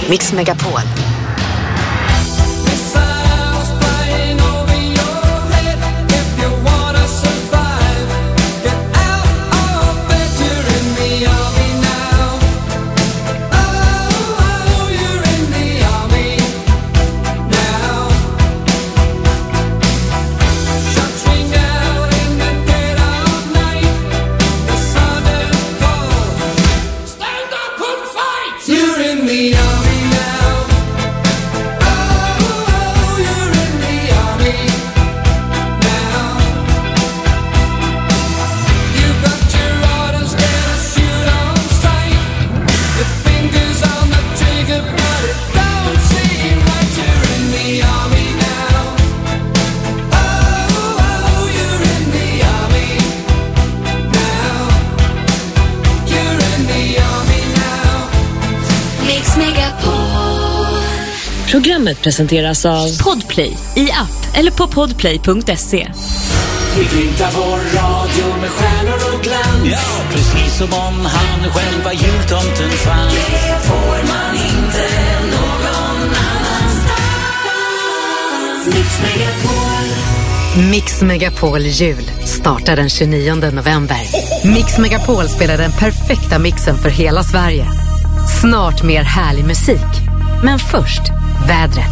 Mix Megapol. Programmet presenteras av Podplay i app eller på podplay.se. Vi glimtar vår radio med stjärnor och glans. Ja, precis som om han själva jultomten fanns. Det får man inte någon annanstans. Mix Megapol. Mix Megapol jul startar den 29 november. Mix Megapol spelar den perfekta mixen för hela Sverige. Snart mer härlig musik. Men först, vädret.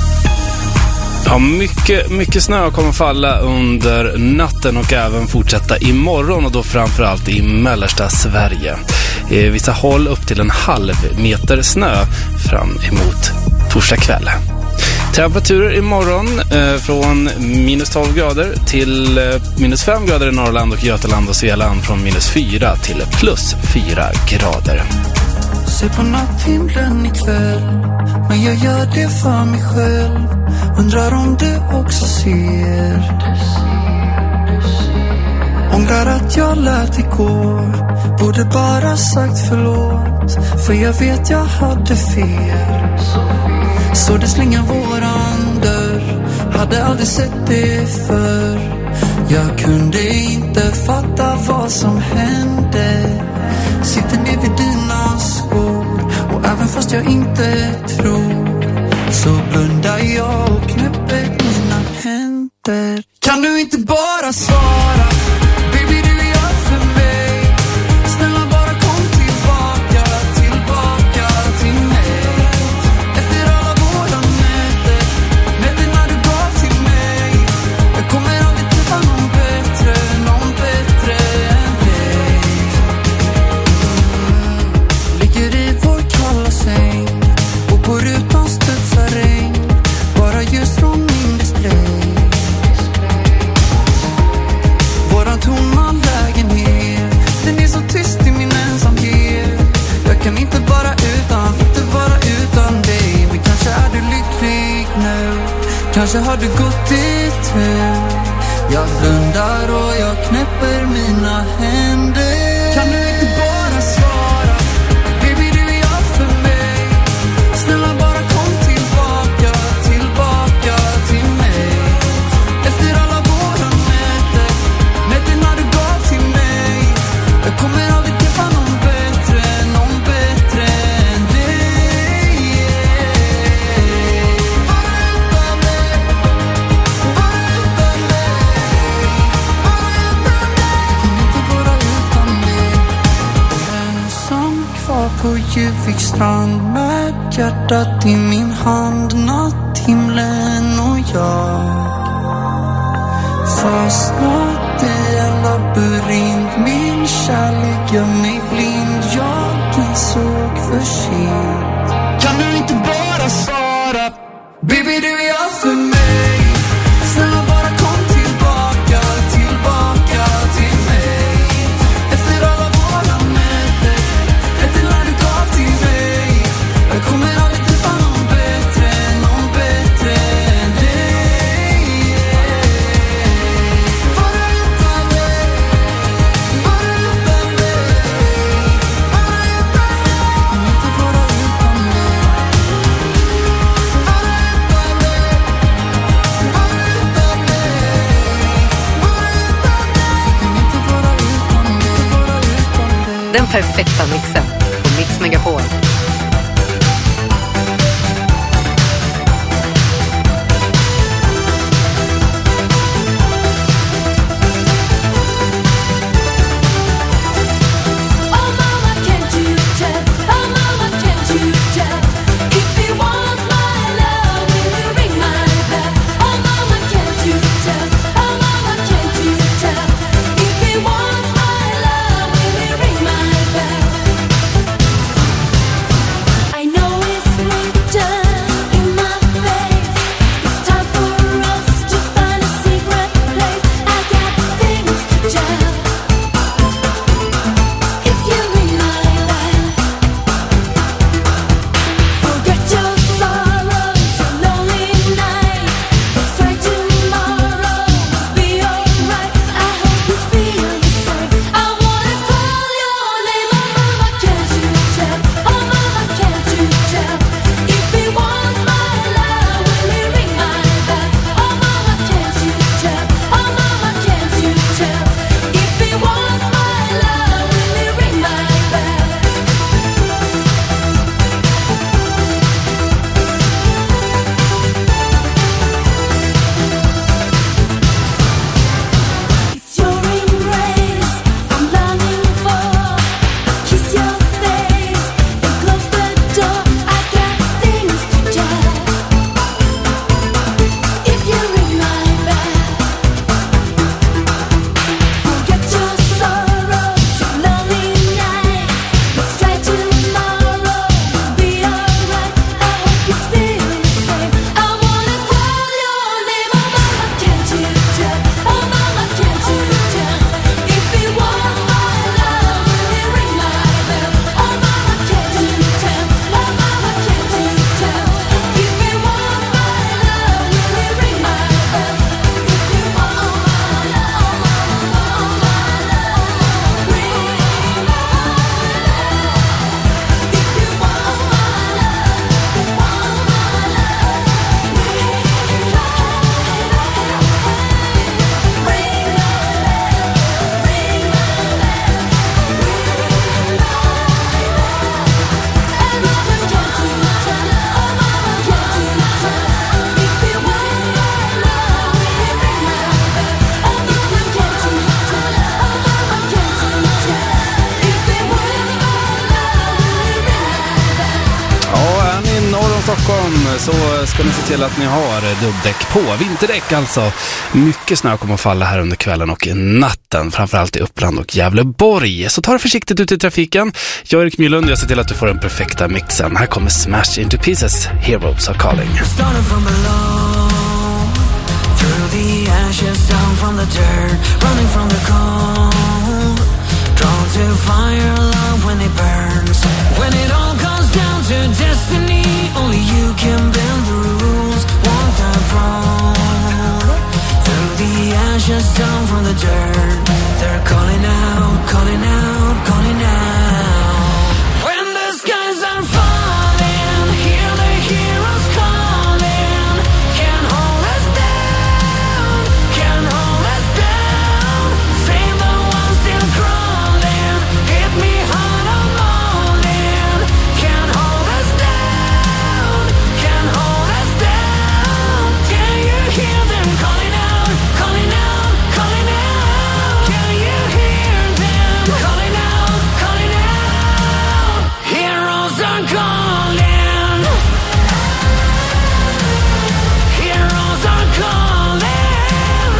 Ja, mycket snö kommer falla under natten och även fortsätta imorgon, och då framförallt i mellersta Sverige. I vissa håll upp till 0,5 meter snö fram emot torsdag kväll. Temperaturer imorgon från minus 12 grader till minus 5 grader i Norrland och Götaland och Svealand, från minus 4 till plus 4 grader. Se på natthimlen ikväll, men jag gör det för mig själv. Undrar om du också ser. Ångrar att jag lät igår, borde bara sagt förlåt. För jag vet jag hade fel. Så det slingar våran dörr, hade aldrig sett det förr. Jag kunde inte fatta vad som hände. Sitter ner vid dina skor, och även fast jag inte tror, så blundar jag och knäpper mina händer. Kan du inte bara svara? Baby, du gör för mig. Snälla bara kom tillbaka, tillbaka till mig. Efter alla våra nätter, nätterna du gav till mig. Jag kommer aldrig träffa någon bättre än dig. Ligger i vår kalla säng, och på rutan studsar regn, bara ljus från min display. Våran tomma lägenhet, den är så tyst i min ensamhet. Jag kan inte vara utan dig. Men kanske är du lycklig nu, kanske har du gått dit nu. Jag blundar och jag knäpper mina händer. Kan du inte bara svara? Baby, du gör för mig. Snälla bara kom tillbaka, tillbaka till mig. Efter alla våra nätter, nätterna du gav till mig. Jag kommer aldrig träffa någon bättre än dig. Var utan dig, var utan dig, kan inte vara utan dig. Ensam kvar på Juvikstrand med hjärtat i min hand, natthimlen och jag. Fastnat i en labyrint, min kärlek gör mig blind. Jag insåg för sent. Kan du inte bara svara? Baby, du gör för mig. Snälla bara kom tillbaka, tillbaka till mig. Efter alla våra nätter, nätterna du gav till mig. Jag kommer aldrig träffa någon bättre än dig. Var utan dig, var utan dig, var utan dig. Kan inte vara utan dig. Var utan dig, var utan dig, var utan dig. Kan inte vara utan dig. Den perfekta mixen på Mix Megapol. Stockholm så ska ni se till att ni har dubbdäck på. Vinterdäck alltså. Mycket snö kommer att falla här under kvällen och natten. Framförallt i Uppland och Gävleborg. Så ta det försiktigt ut i trafiken. Jag är Erik Mylund och jag ser till att du får den perfekta mixen. Här kommer Smash Into Pieces. Heroes Are Calling. Through the ashes, down from the dirt, running from the cold, drawn to fire, love when it burns. When it all comes down to destiny, only you can bend the rules, walk that road. Through the ashes, down from the dirt, they're calling out, calling out, calling out. When the skies are falling, hear the heroes calling, can't hold us down, can't hold us down. Save the ones still crawling, hit me hard on morning, can't hold us down, can't hold us down. Can you hear them calling out, calling out, calling out? Can you hear them calling out, calling out? Heroes are calling, heroes are calling,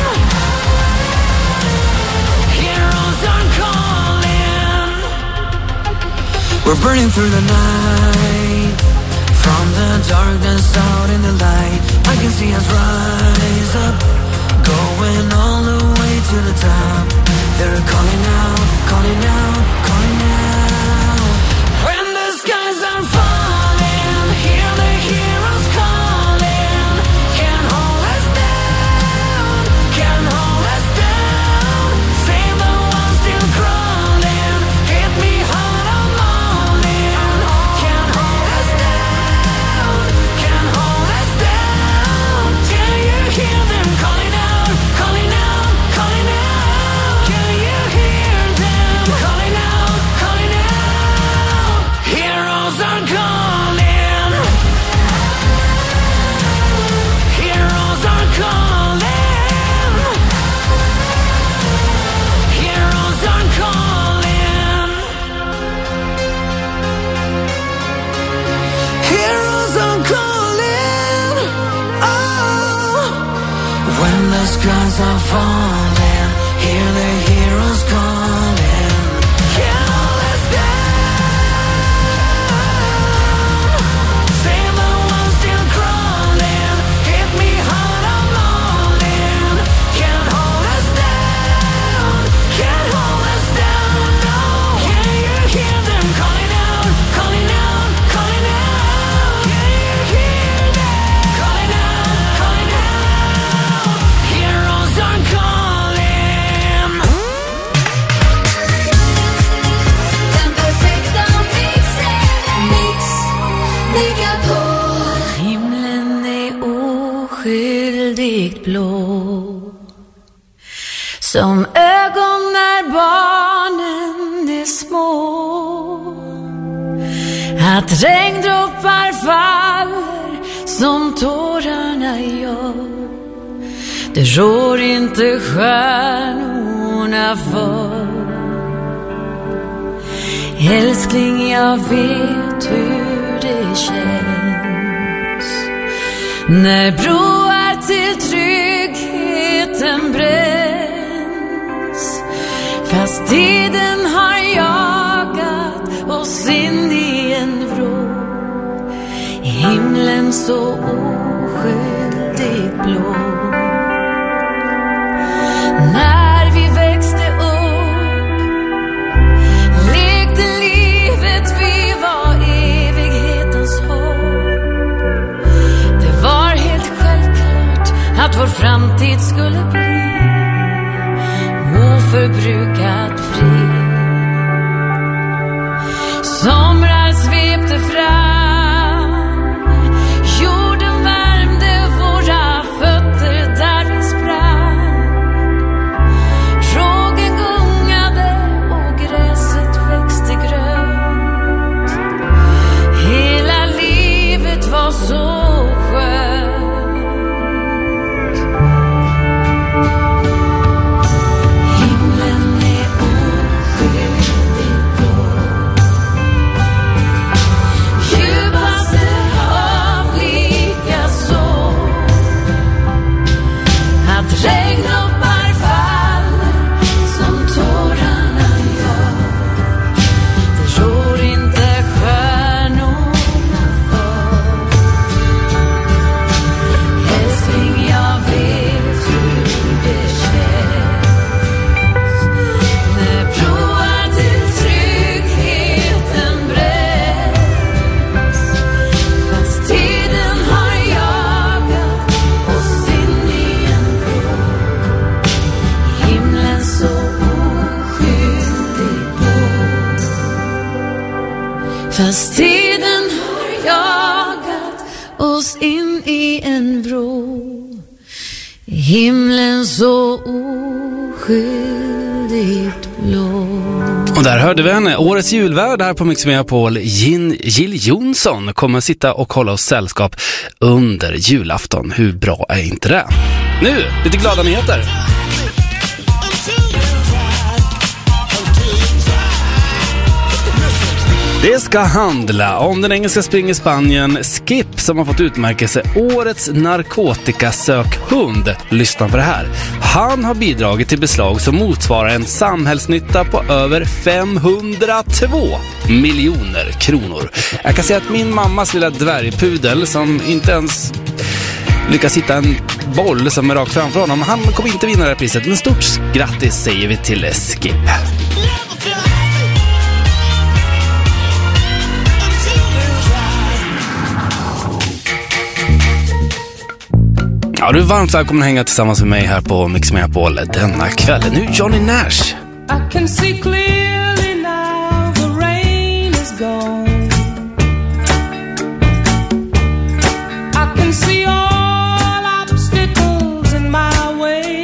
heroes are calling. We're burning through the night, from the darkness out in the light. I can see us rise up, going all the way to the top. They're calling out, calling out, calling out. When the skies are falling, hear the heroes calling, can't hold us down, can't hold us down. Save the ones still crawling, hit me hard on morning, can't hold us down, can't hold us down. Can you hear them calling out, calling out, calling out? Can you hear them calling out, calling out? Heroes are calling, heroes are calling, heroes are calling, heroes are calling. Oh, when the skies are falling, hear the heroes calling. Can't hold us down, save the ones still crawling, hit me hard on morning, can't hold us down, can't hold us down, no. Can you hear them calling out, calling out, calling out? Can you hear them calling out, calling out? Heroes are calling. Den perfekta mixen. Mix Megapol. Himlen är oskyldigt blå, som ögon när barnen är små. Att regndroppar faller som tårarna gör, det rår inte stjärnorna för. Älskling, jag vet hur det känns när broar till tryggheten bränns. Fast tiden har jagat oss in i en vrå, i himlen så oskyldigt blå. När vi växte upp lekte livet, vi var evighetens hopp. Det var helt självklart att vår framtid skulle bli oförbrukat fri. Somrar svepte fram, jorden värmde våra fötter där vi sprang. Rågen gungade och gräset växte grönt. Hela livet var så skönt. Himlen är oskyldigt blå. oss in i en vrå. Himlen så oskyldigt blå. Och där hörde vi henne. Årets julvärd här på Mix Megapol, Jill Johnson, kommer sitta och hålla oss sällskap under julafton. Hur bra är inte det? Nu, lite glada nyheter. Det ska handla om den engelska springerspanien Skip som har fått utmärkelse Årets narkotikasökhund. Lyssna på det här. Han har bidragit till beslag som motsvarar en samhällsnytta på över 502 miljoner kronor. Jag kan säga att min mammas lilla dvärgpudel som inte ens lyckas hitta en boll som är rakt framför honom, han kommer inte vinna det här priset. Men stort grattis säger vi till Skip. Ja, du är varmt välkommen att hänga tillsammans med mig här på Mix Megapol denna kväll. Nu Johnny Nash. I can see clearly now the rain is gone. I can see all obstacles in my way.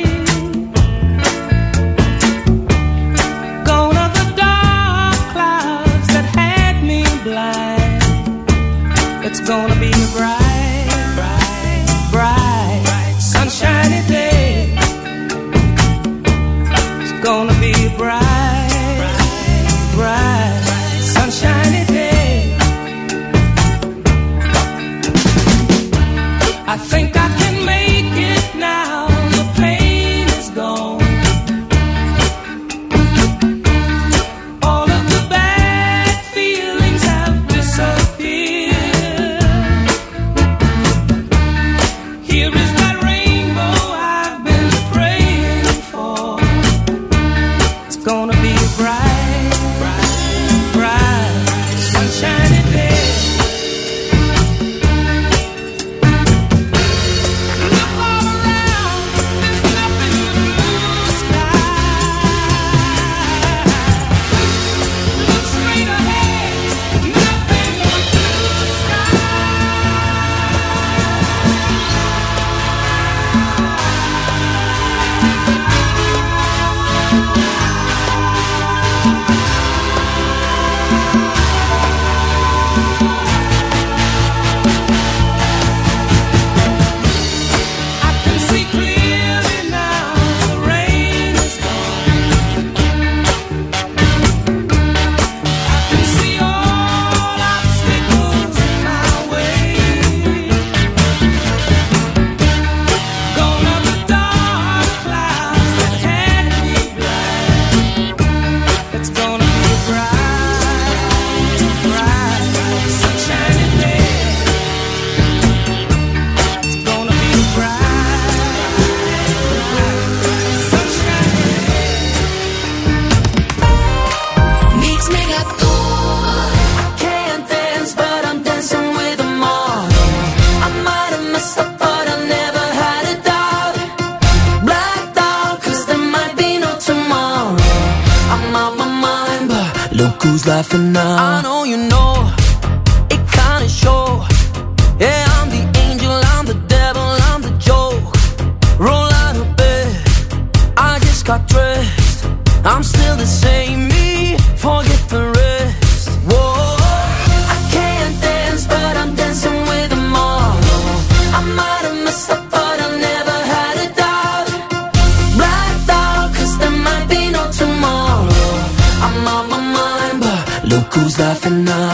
Gone are the dark clouds that had me blind. It's gonna be a bright sunshiny day. It's gonna be a bright sunshiny day. I think I can make it now. The pain is gone. All of the bad feelings have disappeared. Here is that I've been praying for. It's gonna be a bright sunshiny day. Look all around, there's nothing in the blue sky. Look straight ahead, nothing but blue sky. Who's laughing now? I know you know, it kinda show. Yeah, I'm the angel, I'm the devil, I'm the joke. Roll out of bed, I just got dressed. I'm still the same me, forget the rest. Whoa, I can't dance, but I'm dancing with them all. I might have messed up, but I never had a doubt. Blacked out, 'cause there might be no tomorrow. I'm on my mind, but look who's laughing now.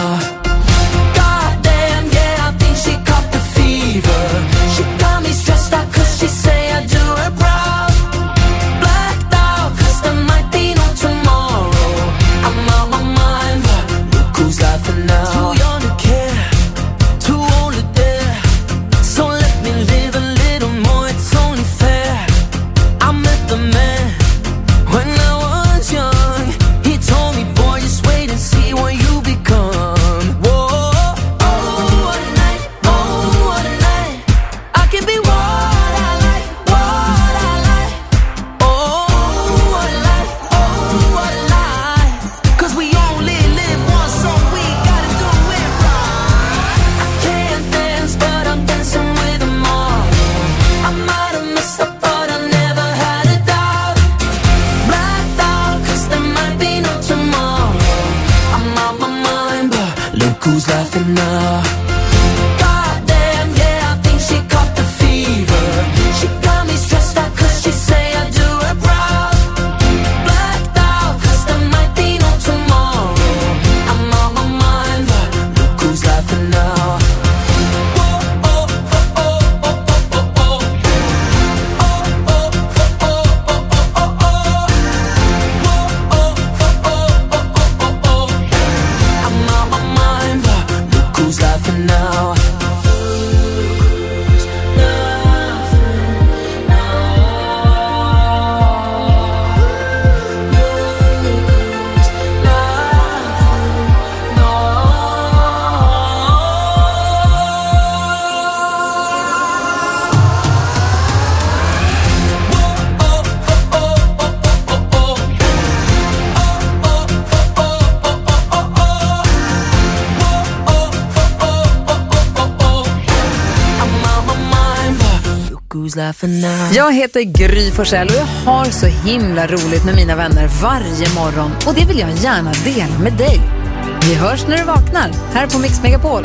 who's laughing now? Jag heter Gry Forssell och jag har så himla roligt med mina vänner varje morgon. Och det vill jag gärna dela med dig. Vi hörs när du vaknar, här på Mix Megapol.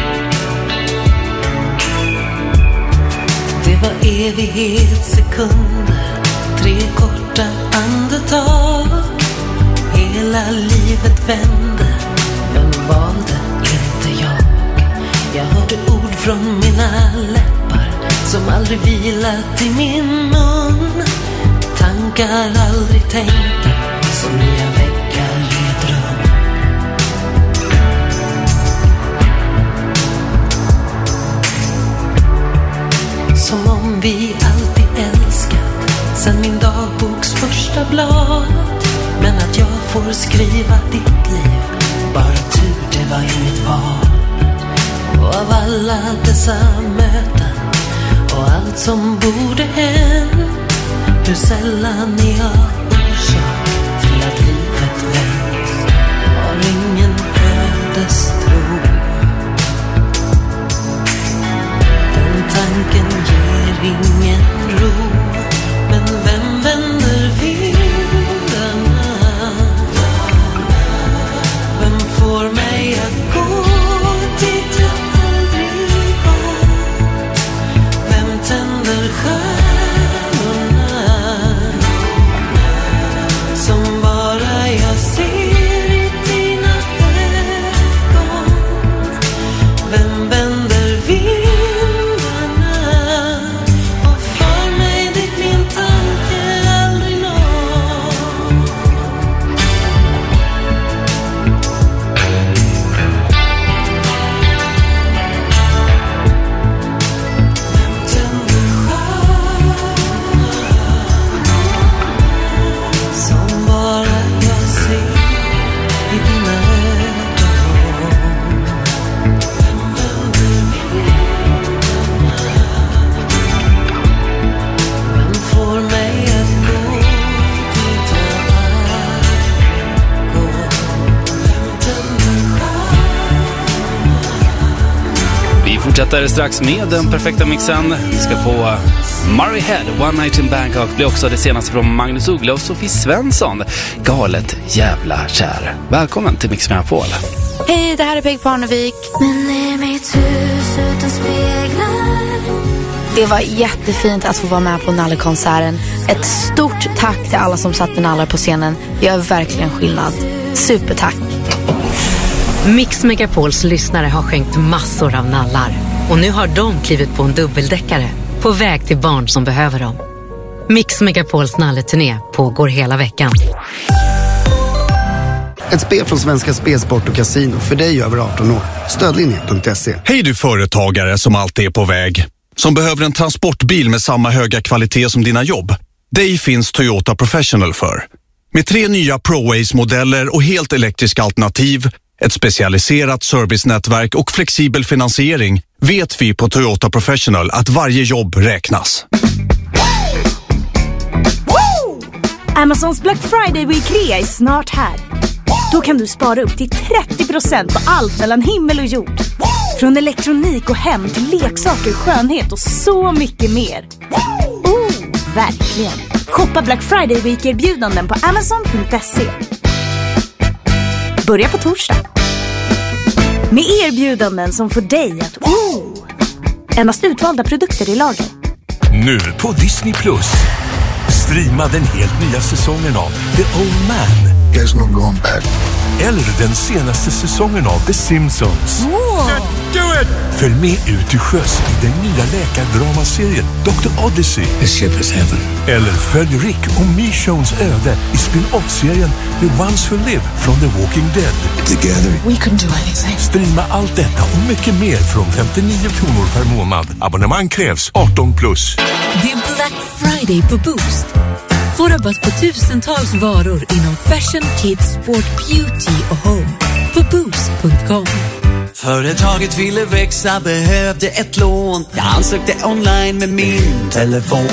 Det var evighetssekunder, 3 korta andetag. Hela livet vände, men valde inte jag. Jag hörde ord från mina läppar som aldrig vilat i min mun. Tankar aldrig tänkta som nya väggar i ett rum. Som om vi alltid älskat sen min dagboks första blad. Men att jag får skriva ditt liv, bara tur det var inget val. Och av alla dessa möten och allt som borde hänt, hur sällan är jag orsak till att livet vänt. Har ingen ödestro. Den tanken ger ingen ro. Men vem vänder vindarna? Vem får mig att gå dit jag aldrig gått? Vem tänder stjärnorna som bara jag ser i dina ögon? Vem vänder vindarna och för mig dit min tanke aldrig når? Som bara jag ser i dina ögon. Vem vänder vindarna? Vem får mig att gå dit jag aldrig går? Vem tänder Vi fortsätter strax med den perfekta mixen. Vi ska få Murray Head, One Night in Bangkok. Blir också det senaste från Magnus Uggla och Sofie Svensson. Galet jävla kär. Välkommen till Mix Megapol. Hej, det här är Peg Parnevik. Men är mitt hus utan speglar? Det var jättefint att få vara med på Nalle-konserten. Ett stort tack till alla som satt med nallar på scenen. Jag är verkligen skillnad. Supertack. Mix Megapols lyssnare har skänkt massor av nallar. Och nu har de klivit på en dubbeldäckare på väg till barn som behöver dem. Mix Megapols nalleturné pågår hela veckan. Ett spel från Svenska Spelsport och Casino för dig över 18 år. Stödlinje.se. Hej du företagare som alltid är på väg. Som behöver en transportbil med samma höga kvalitet som dina jobb. Dig finns Toyota Professional för. Med 3 nya ProAce-modeller och helt elektriska alternativ, ett specialiserat servicenätverk och flexibel finansiering vet vi på Toyota Professional att varje jobb räknas. Amazons Black Friday Week är snart här. Då kan du spara upp till 30% på allt mellan himmel och jord. Från elektronik och hem till leksaker, skönhet och så mycket mer. Verkligen. Shoppa Black Friday Week-erbjudanden på Amazon.se. Börja på torsdag. Med erbjudanden som får dig att endast utvalda produkter i lager. Nu på Disney Plus. Streama den helt nya säsongen av The Old Man. There's no going back. Eller den senaste säsongen av The Simpsons. Do it! Följ med ut till sjöss i den nya läkardramaserien Dr. Odyssey. This ship is heaven. Eller följ Rick och Michonnes öde i spin-off-serien The Ones Who Live från The Walking Dead. Together we can do anything. Streama allt detta och mycket mer från 59 kronor per månad. Abonnemang krävs 18+. Det är Black Friday på Boost. Få rabatt på tusentals varor inom fashion, kids, sport, beauty och home. På boost.com. Företaget ville växa, behövde ett lån. Jag ansökte online med min telefon.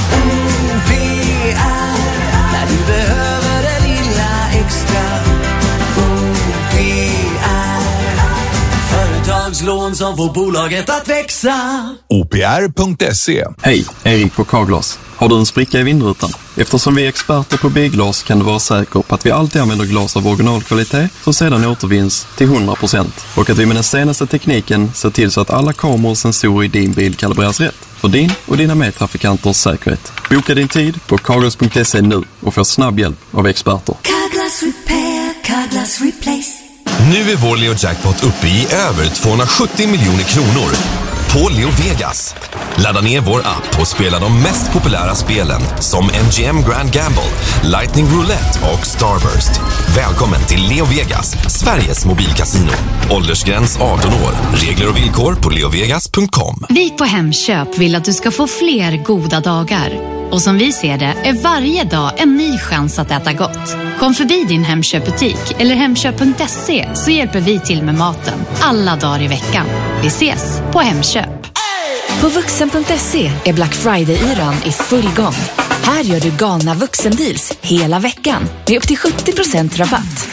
OPR, när du behöver det lilla extra. OPR, företag företagslån som får bolaget att växa. OPR.se. Hej, Erik på Carglass. Har du en spricka i vindrutan? Eftersom vi är experter på bilglas kan du vara säker på att vi alltid använder glas av originalkvalitet som sedan återvinns till 100%. Och att vi med den senaste tekniken ser till så att alla kameror och sensorer i din bil kalibreras rätt. För din och dina medtrafikanters säkerhet. Boka din tid på Carglass.se nu och få snabb hjälp av experter. Carglass Repair, Carglass Replace. Nu är vår Leo Jackpot uppe i över 270 miljoner kronor på Leo Vegas. Ladda ner vår app och spela de mest populära spelen som MGM Grand Gamble, Lightning Roulette och Starburst. Välkommen till Leo Vegas, Sveriges mobilkasino. Åldersgräns 18 år. Regler och villkor på leovegas.com. Vi på Hemköp vill att du ska få fler goda dagar. Och som vi ser det är varje dag en ny chans att äta gott. Kom förbi din Hemköpbutik eller hemköp.se så hjälper vi till med maten alla dagar i veckan. Vi ses på Hemköp. På vuxen.se är Black Friday-yran i full gång. Här gör du galna vuxendeals hela veckan med upp till 70% rabatt.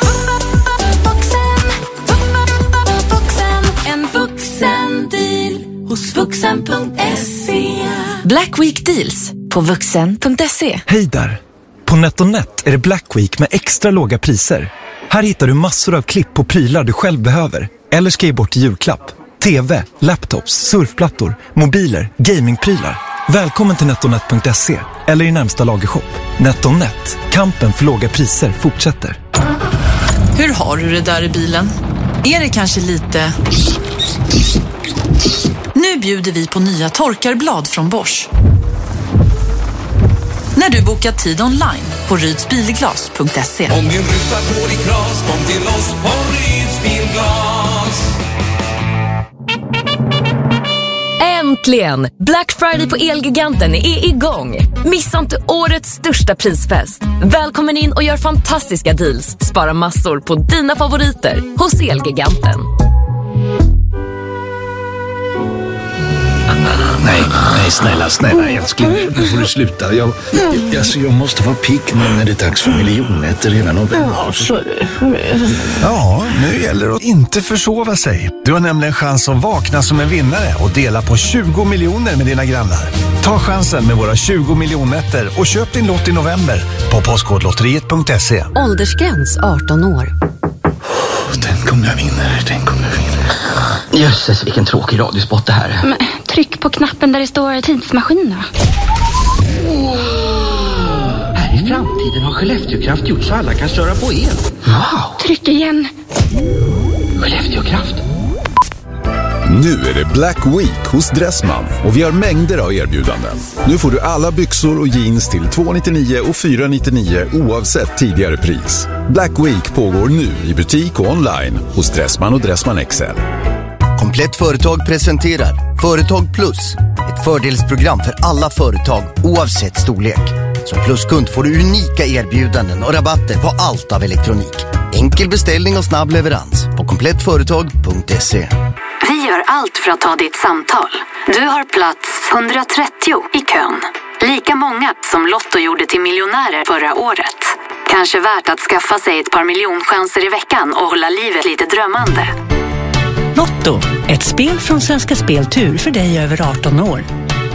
En vuxendeal hos vuxen.se. Black Week Deals på vuxen.se. Hej där! På NetOnNet är det Black Week med extra låga priser. Här hittar du massor av klipp på prylar du själv behöver. Eller ska ge bort i julklapp. TV, laptops, surfplattor, mobiler, gamingprylar. Välkommen till netonet.se eller i närmsta lagershop. NetOnNet, kampen för låga priser fortsätter. Hur har du det där i bilen? Är det kanske lite... Nu bjuder vi på nya torkarblad från Bosch. När du bokar tid online på rydsbilglas.se. Om din ruta går i kras, kom till oss på Ryds Bilglas. Äntligen! Black Friday på Elgiganten är igång. Missa inte årets största prisfest. Välkommen in och gör fantastiska deals. Spara massor på dina favoriter hos Elgiganten. Nej, snälla älskling. Nu får du sluta. Jag måste vara pick nu när det är dags för miljonätter hela november. Ja, nu gäller det att inte försova sig. Du har nämligen chans att vakna som en vinnare och dela på 20 miljoner med dina grannar. Ta chansen med våra 20 miljonätter och köp din lott i november på postkodlotteriet.se. Åldersgräns 18 år. Tänk om jag vinner. Jösses, vilken tråkig radiospot det här. Men, tryck på knappen där det står tidsmaskin då. Här i framtiden har Skellefteåkraft gjort så alla kan köra på el. Wow! Tryck igen. Skellefteåkraft. Nu är det Black Week hos Dressman och vi har mängder av erbjudanden. Nu får du alla byxor och jeans till 2,99 och 4,99 oavsett tidigare pris. Black Week pågår nu i butik och online hos Dressman och Dressman XL. Komplett Företag presenterar Företag Plus, ett fördelsprogram för alla företag oavsett storlek. Som pluskund får du unika erbjudanden och rabatter på allt av elektronik. Enkel beställning och snabb leverans på komplettföretag.se. Vi gör allt för att ta ditt samtal. Du har plats 130 i kön. Lika många som Lotto gjorde till miljonärer förra året. Kanske värt att skaffa sig ett par miljonchanser i veckan och hålla livet lite drömmande. Lotto, ett spel från Svenska Speltur för dig över 18 år.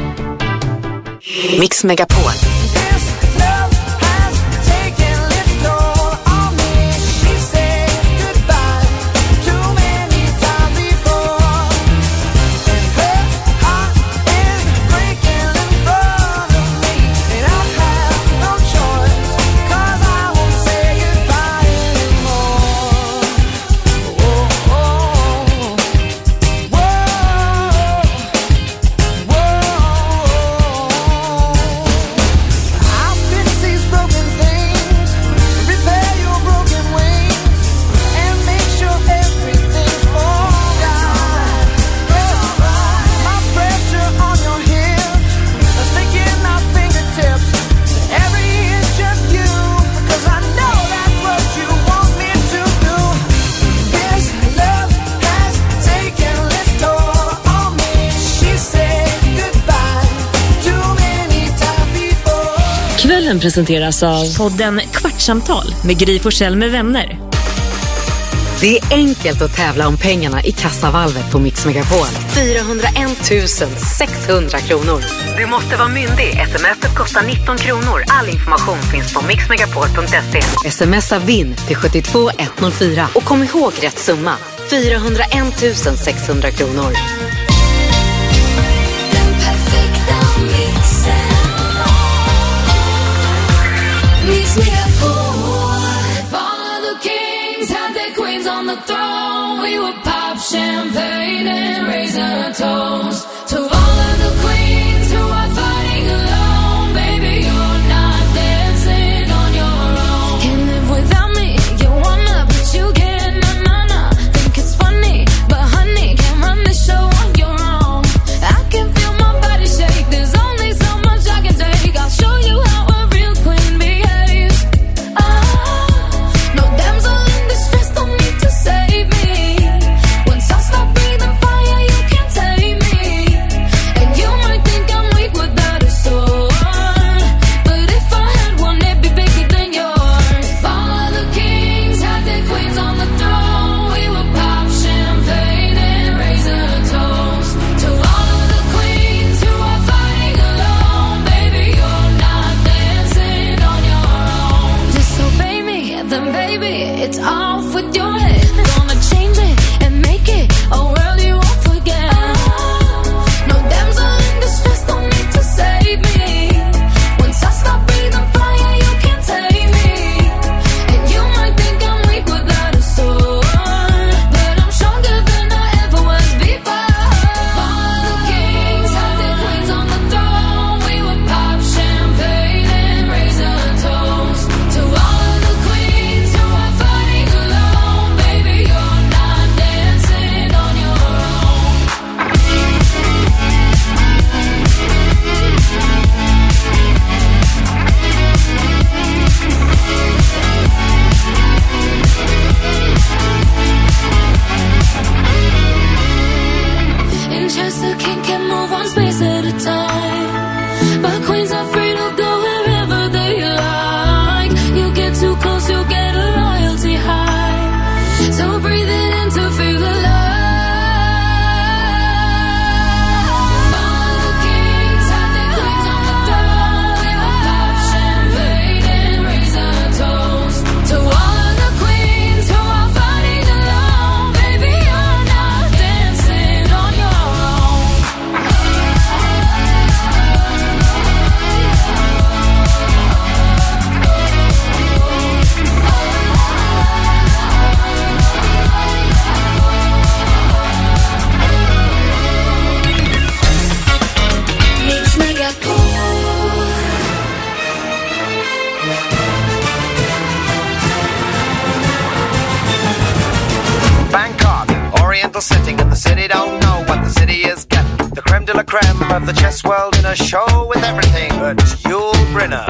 Mix Megapol. Presenteras av podden Kvartsamtal med Gry Forssell med vänner. Det är enkelt att tävla om pengarna i kassavalvet på Mix Megapol. 401 600 kronor. Du måste vara myndig. Sms:et kostar 19 kronor. All information finns på mixmegapol.se. Smsa vinn till 72 104. Och kom ihåg rätt summa. 401 600 kronor. Den perfekta mixen. Mix Megapol. Follow the kings, had their queens on the throne. We would pop champagne and raise a toast to all of the queens who are fighting alone. Baby, you're not dancing on your own. Can't live without me, you wanna, but you can't. Na-na-na, think it's funny, but honey, can't run the show on your own. I can feel my body shake, there's only so much I can take. I'll show you how a real queen behaves. No damsel in distress, don't need to save me. Once I stop breathing fire, you can't tame me. And you might think I'm weak without a sword, but if I had one, it'd be bigger than yours. Follow the kings, had their queens on the throne. We would pop champagne and raise a toast to all of the queens who are fighting alone. Baby, you're not dancing on your own. Disobey me, then baby, it's off with your head. Gonna change it and make it a world you won't forget. No damsel in distress, don't need to save me. Once I stop breathing fire, you can't tame me. And you might think I'm weak without a sword, but I'm stronger than I ever was before. Follow the kings, had their queens on the throne. We would pop champagne and raise a toast to all of the queens who are fighting alone. Baby, you're not dancing on your own. In chess, the king can move one space at a time, but queens are free to go wherever they like. You get too close, you get a royalty high. So breathe it in to feel alive. Follow the kings, had their queens on the throne. We would pop champagne and raise a toast to all of the queens who are fighting alone. Baby, you're not dancing on your own. Mix Megapol. Bangkok, Oriental sitting in the city, don't know what the city is getting. The creme de la creme of the chess world in a show with everything but Yul Brynner.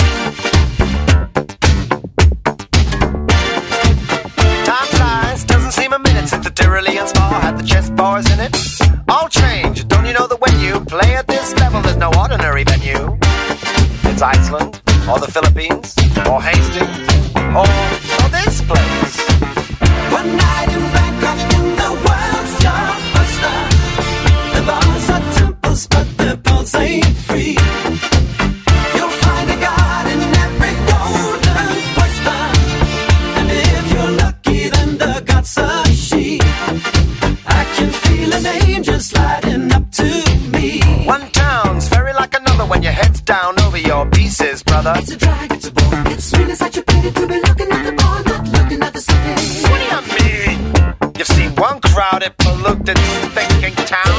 Time flies, doesn't seem a minute since the Tyrolean Spa had the chess bars in it. All change, don't you know that when you play at this level, there's no ordinary venue? It's Iceland, or the Philippines, or Hastings, or this place. One night in Bangkok in the world's starbuster. The bars are temples, but the pulse ain't free. You'll find a god in every golden oyster, and if you're lucky, then the gods are she. I can feel an angel sliding up to me. One town's very like another when your head's down over your pieces, brother. It's a drag, it's a bore, it's really such a pity to be looking at the bar, not looking at the city. What do you mean? You've seen one crowded, polluted, thinking town.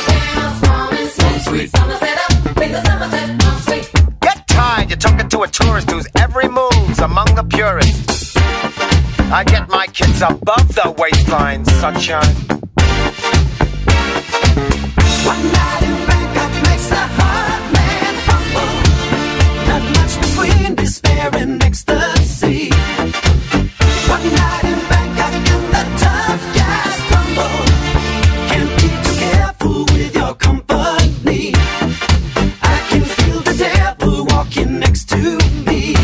Get tired, you're talking to a tourist whose every move's among the purists. I get my kids above the waistline, sunshine. One night in Bangkok makes a hard man humble. Not much between despair and ecstasy. One night in Bangkok and the tough guys crumble. Can't be too careful with your company. I can feel the devil walking next to me.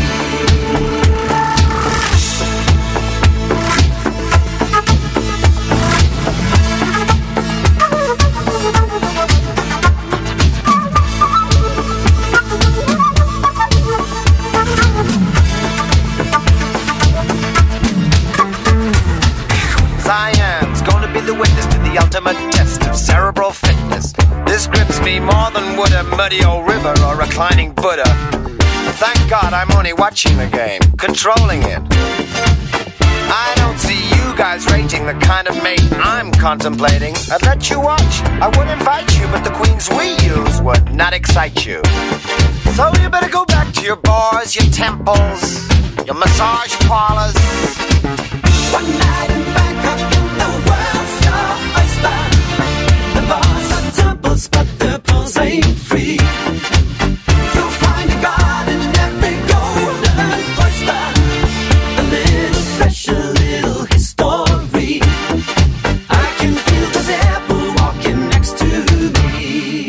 more than would a muddy old river or reclining Buddha. Thank God I'm only watching the game, controlling it. I don't see you guys rating the kind of mate I'm contemplating. I'd let you watch, I would invite you, but the queens we use would not excite you. So you better go back to your bars, your temples, your massage parlors. One night in Bangkok in the world star oyster. The bars are temples, but the pulse ain't free. You'll find a god in every golden oyster. A little special, little history. I can feel the devil walking next to me.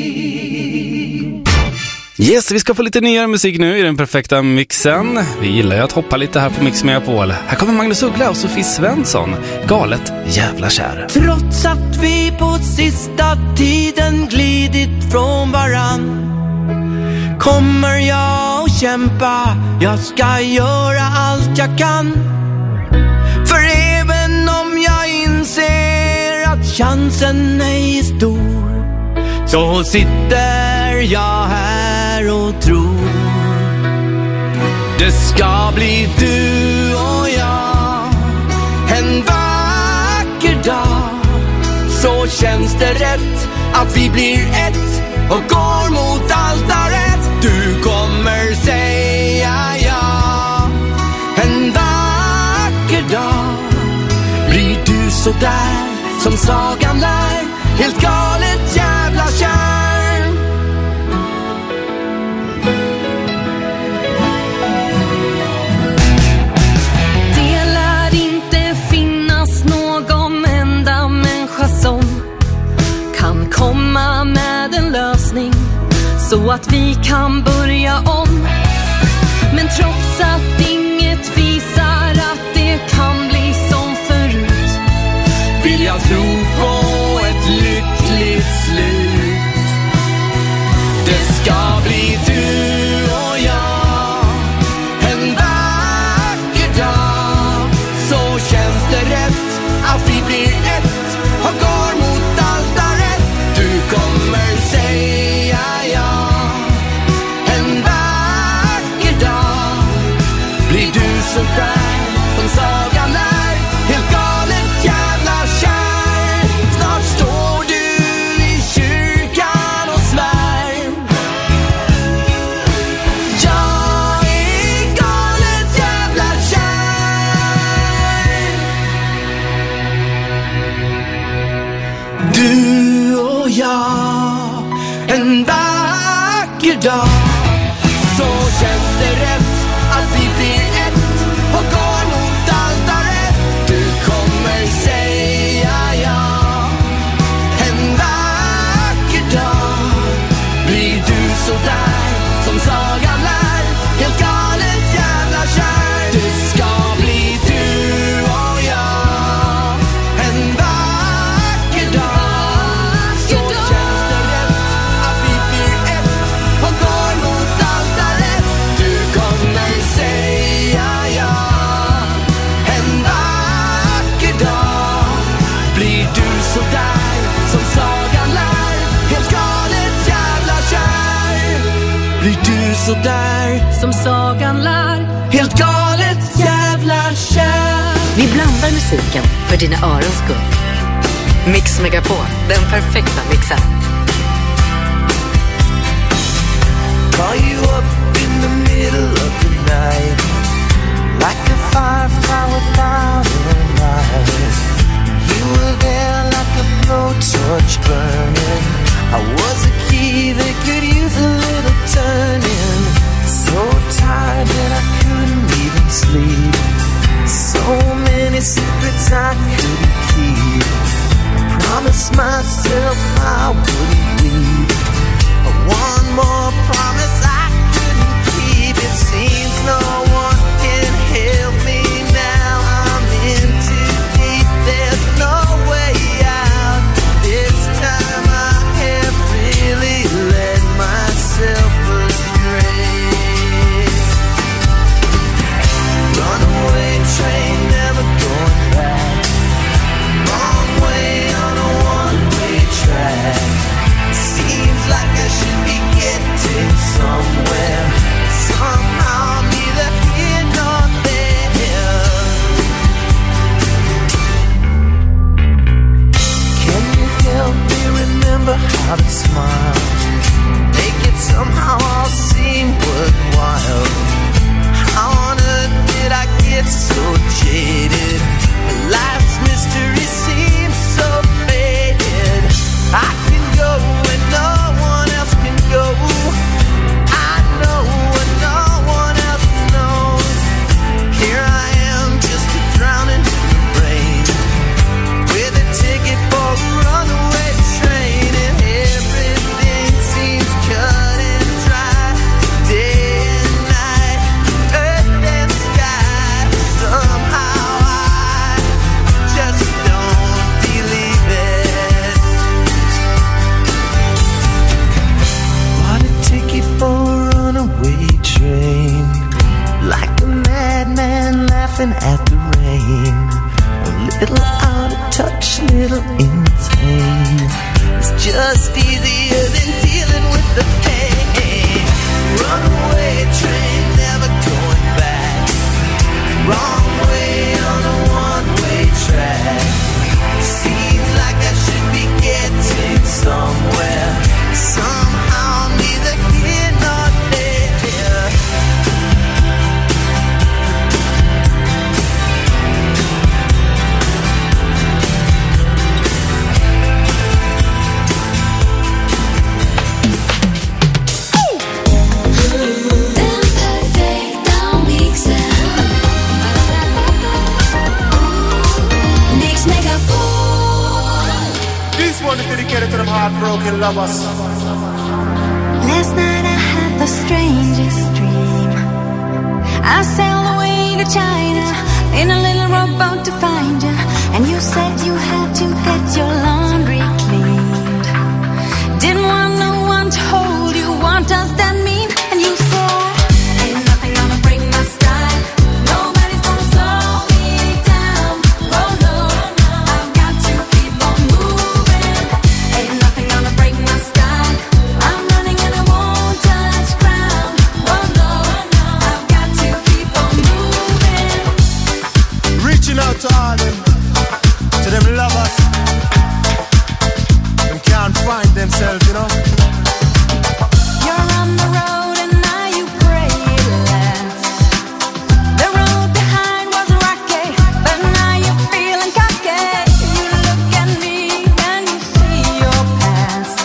Yes, vi ska få lite nyare musik nu i den perfekta mixen. Vi gillar ju att hoppa lite här på Mix Megapol. Här kommer Magnus Uggla och Sofie Svensson. Galet jävla kär. Trots att vi på sista tiden glidit från varann, kommer jag att kämpa. Jag ska göra allt jag kan. För även om jag inser att chansen är stor, så sitter jag här och tror det ska bli du och jag en vacker dag. Så känns det rätt att vi blir ett och går mot altaret. Du kommer säga ja en vacker dag. Blir du så där som sagan lär, helt galet jävla kär. Det lär inte finnas någon enda människa som kan komma med en lösning så att vi kan börja om. Men trots att inget visar att det kan bli som förut, vill jag tro på ett lyckligt slut. Det ska bli du och jag en vacker dag. Så känns det rätt att vi blir ett och går mot altaret. Du kommer säga ja en vacker dag. Blir du så där som sagan lär, helt galet jävla kär. Snart står du i kyrkan och svär. Jag är galet jävla kär. Du och jag en vacker dag. Så känns det rätt att vi blir ett och går mot altaret. Du kommer säga ja en vacker dag. Blir du så där som sagan lär, helt galet jävla kär. Det ska bli du och jag en vacker dag. Så känns det rätt att vi blir ett och går mot altaret. Du kommer säga ja en vacker dag. Blir du så där som sagan lär, helt galet jävla kär. Blir du så där som sagan lär, helt galet jävla kär. Vi blandar musiken för dina örons skull. Mix Megapol, den perfekta mixen. Call you up in the middle of the night, like a firefly without a light. You were there like a blowtorch burning. I was a key that could use a little turning. So tired that I couldn't even sleep. So many secrets I couldn't keep. Promised myself I wouldn't leave. But one more promise I couldn't keep. It seems no one can help me now. I'm in too deep, there's no way out. This time I have really led myself astray. Runaway train, never going back. Wrong way on a one-way track. Seems like make it somehow all seem worthwhile. How on earth did I get so jaded? Life's mystery seems so faded. I can go where no one else can go. I know what no one else knows. Here I am, just a drowning in the rain, with a ticket for a runaway train, and everything seems cut and dry. Day and night, earth and sky. Somehow I just don't believe it. Bought a ticket for a runaway train, like a madman laughing at the rain. A little out of touch, little insane. It's just easier than dealing with the pain. Runaway train, never going back. Wrong way on a one-way track. Seems like I should be getting somewhere. Somehow neither here nor there. This one is dedicated to them heartbroken lovers. Last night I had the strangest dream. I sailed away to China in a little rowboat to find you, and you said you had to get your laundry cleaned. Didn't want no one to hold you. What does that mean? And you said, ain't nothing gonna break my style. Nobody's gonna slow me down. Oh no, I've got to keep on moving. Ain't nothing gonna break my style. I'm running and I won't touch ground. Oh no, I've got to keep on moving. Reaching out to all them, to them lovers. Them can't find themselves, you know. You're on the road and now you pray it lasts. The road behind was rocky, but now you're feeling cocky. You look at me and you see your past.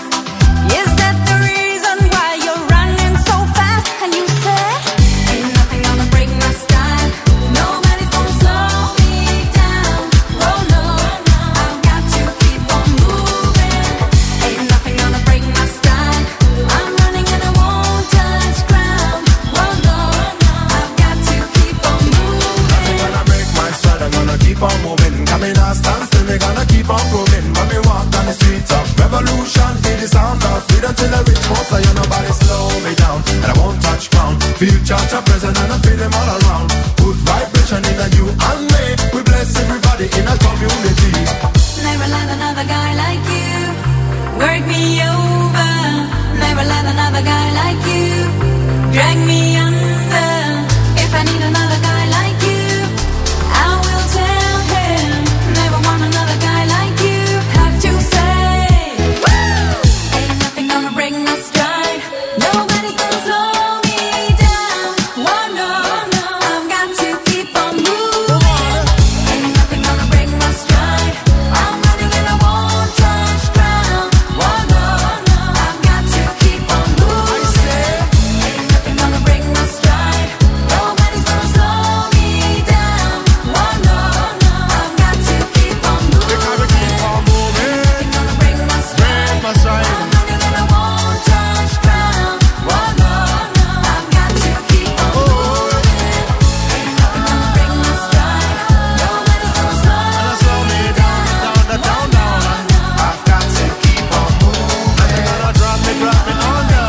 Is that the reason why you're running so fast? And you say, ain't nothing gonna break my style. Nobody's gonna slow me down. Oh no, I've got to keep on moving. Ain't nothing gonna break my style. I'm running and I won't touch ground. Oh no, I've got to keep on moving. Nothing gonna break my stride, I'm gonna keep on moving. Come in and stand still, we gonna keep on proving. When we walk down the streets of revolution, hear the sound of freedom till I reach most. So you nobody slow me down, and I won't touch ground. Feel charge of present and I feel them all around. Good vibration in a you and me. We bless everybody in a community. Never let another guy like you work me over. Never let another guy like you drag me under. If I need another guy like you, I will tell him. Never want another guy like you. Have to say, woo! Ain't nothing gonna break my stride. Nobody's gonna slow me down. Oh no, I've got to keep on moving. Ain't nothing gonna break my stride. I'm running and I won't touch ground. Oh no, I've got to keep on moving. Ain't nothing gonna break my stride. Nobody's gonna slow me down. Oh no, I've got to keep on moving. Because we keep on moving. Ain't gonna break my stride. Break my stride. I'm running and I won't touch ground. Oh no, I've got to keep on moving. Ain't nothing gonna break my stride. Nobody's gonna slow me down. Down. I've got to keep on moving. Nothing gonna drop me under.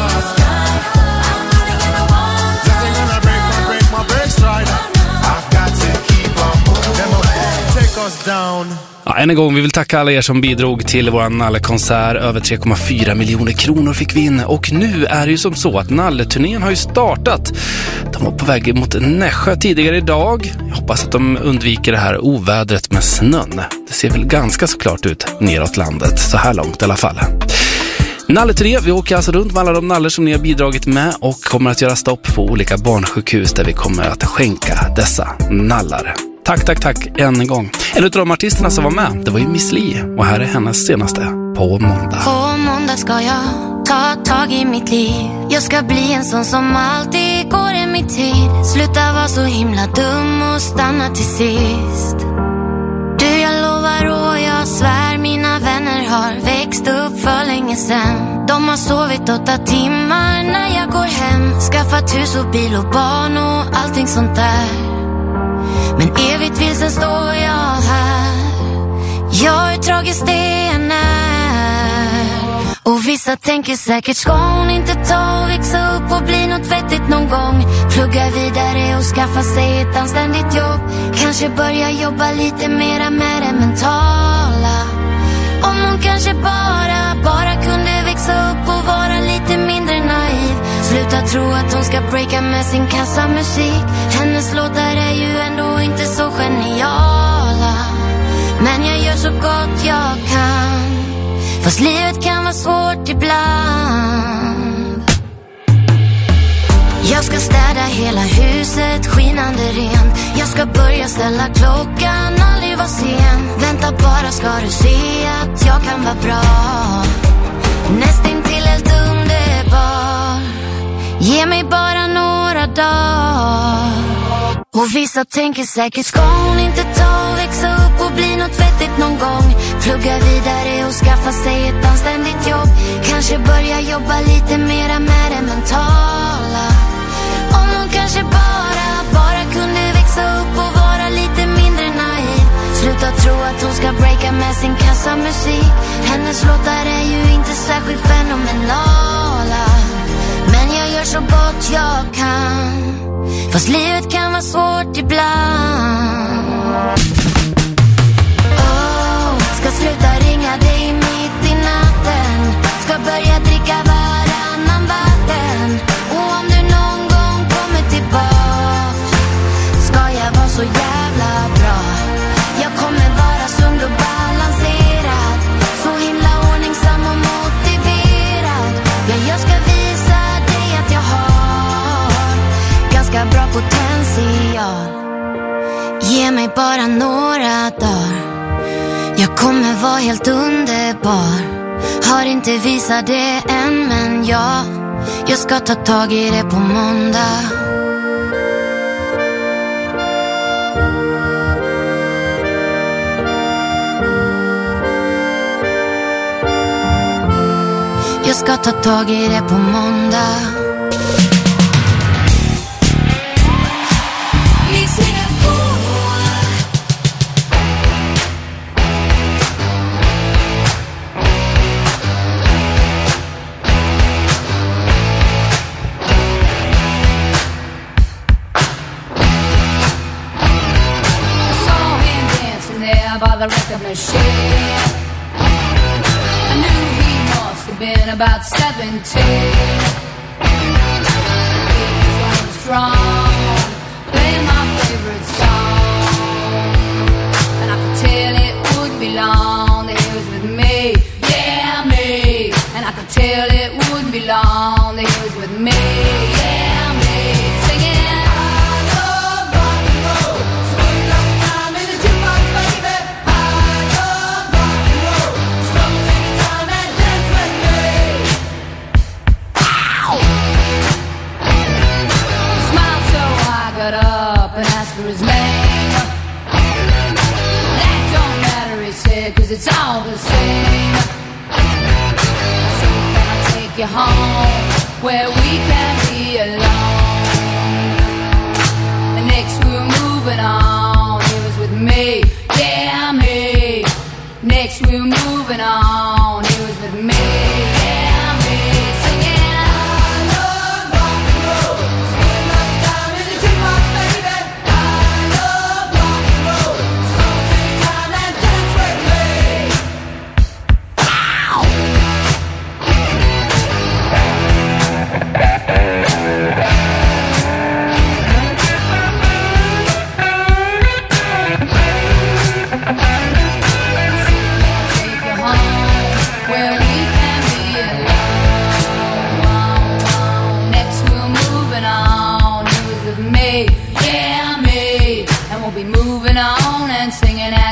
Nothing gonna break my break stride. I've got to keep on moving. Take us down. Ja, än en gång, vi vill tacka alla er som bidrog till vår Nalle-konsert. Över 3,4 miljoner kronor fick vi in. Och nu är det ju som så att Nalle-turnén har ju startat. De var på väg mot Nässjö tidigare idag. Jag hoppas att de undviker det här ovädret med snön. Det ser väl ganska så klart ut neråt landet, så här långt i alla fall. Nalleturné, vi åker alltså runt med alla de naller som ni har bidragit med och kommer att göra stopp på olika barnsjukhus där vi kommer att skänka dessa nallar. Tack än en gång. En av de artisterna som var med, det var ju Miss Li, och här är hennes senaste På måndag. På måndag ska jag ta tag i mitt liv. Jag ska bli en sån som alltid går i mitt tid. Sluta vara så himla dum och stanna till sist. Du, jag lovar och jag svär, mina vänner har växt upp för länge sedan. De har sovit 8 timmar när jag går hem. Skaffat hus och bil och barn och allting sånt där. Men evigt vilsen står jag här. Jag är tragiskt det än är. Och vissa tänker säkert, ska hon inte ta och växa upp och bli något vettigt någon gång? Plugga vidare och skaffa sig ett anständigt jobb. Kanske börja jobba lite mera med det mentala. Om hon kanske bara kunde växa upp och vara lite mindre naiv. Sluta tro att hon ska breaka med sin kassamusik. Hennes låtar är ju ändå inte så geniala. Men jag gör så gott jag kan. Fast livet kan vara svårt ibland. Jag ska städa hela huset, skinande rent. Jag ska börja ställa klockan, aldrig vara sen. Vänta bara ska du se att jag kan vara bra. Nästintill helt underbar. Ge mig bara några dagar. Och vissa tänker säkert, ska hon inte ta och växa upp och bli något vettigt någon gång? Plugga vidare och skaffa sig ett anständigt jobb. Kanske börja jobba lite mera med det mentala. Om hon kanske bara kunde växa upp och vara lite mindre naiv. Sluta tro att hon ska breaka med sin kassamusik. Hennes låtar är ju inte särskilt fenomenala. Men jag gör så gott jag kan. Fast livet kan vara svårt ibland. Ska sluta ringa dig mitt i natten. Ska börja dricka varannan vatten. Och om du någon gång kommer tillbaks, ska jag vara så jävla bra. Jag kommer vara sund och balanserad. Så himla ordningsam och motiverad. Ja, jag ska visa dig att jag har ganska bra potential. Ge mig bara några dagar. Jag kommer vara helt underbar. Har inte visat det än, men jag ska ta tag i det på måndag. Jag ska ta tag i det på måndag. By the record machine, I knew he must have been about 17. He was going strong, playing my favorite song, and I could tell it wouldn't be long that he was with me, yeah me. And I could tell it wouldn't be long that he was with me, yeah me. Singing. Up and asked for his name. That don't matter, he said, 'cause it's all the same. I said, can I take you home where we can be alone? And next we were moving on. He was with me, yeah me. Next we were moving on. He was with me, yeah me. Singing.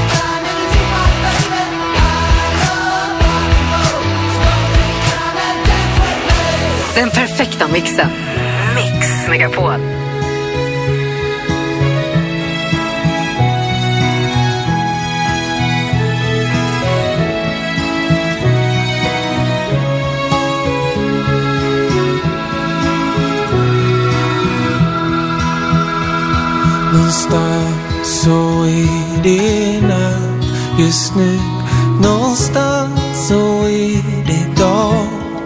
Den perfekta mixen. Mix Megapol. Någonstans så är det natt just nu. Någonstans så är det dag.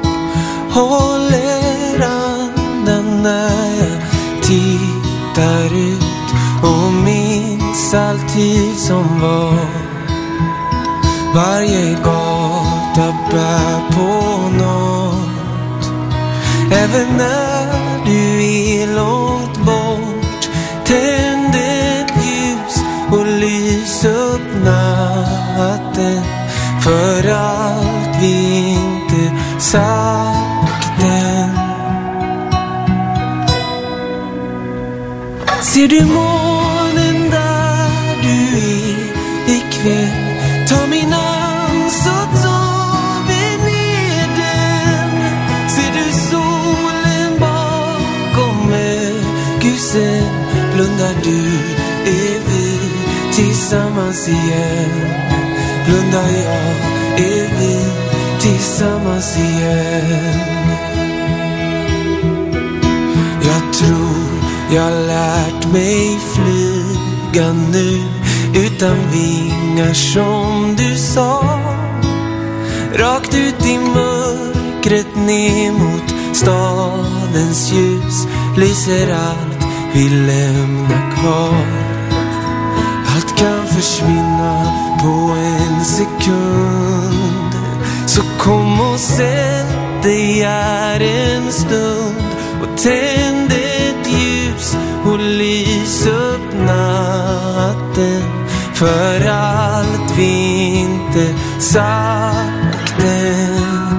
Håller andan när jag tittar ut och minns alltid som var. Varje gata bär på något. Även när du är långt bort, tänd ett ljus och lys upp natten. För allt vi inte sagt än. Ser du månen där du är ikväll? Ta min hand så tar vi ner den. Ser du solen bakom ökusen? Blundar du, är vi tillsammans igen. Blundar jag, är vi tillsammans igen. Jag tror jag lärt mig flyga nu utan vingar som du sa. Rakt ut i mörkret ner mot stadens ljus lyser allt vi lämnar kvar. Allt kan försvinna på en sekund. Så kom och sätt dig här en stund och tänd ett ljus och lys upp natten. För allt vi inte sagt än.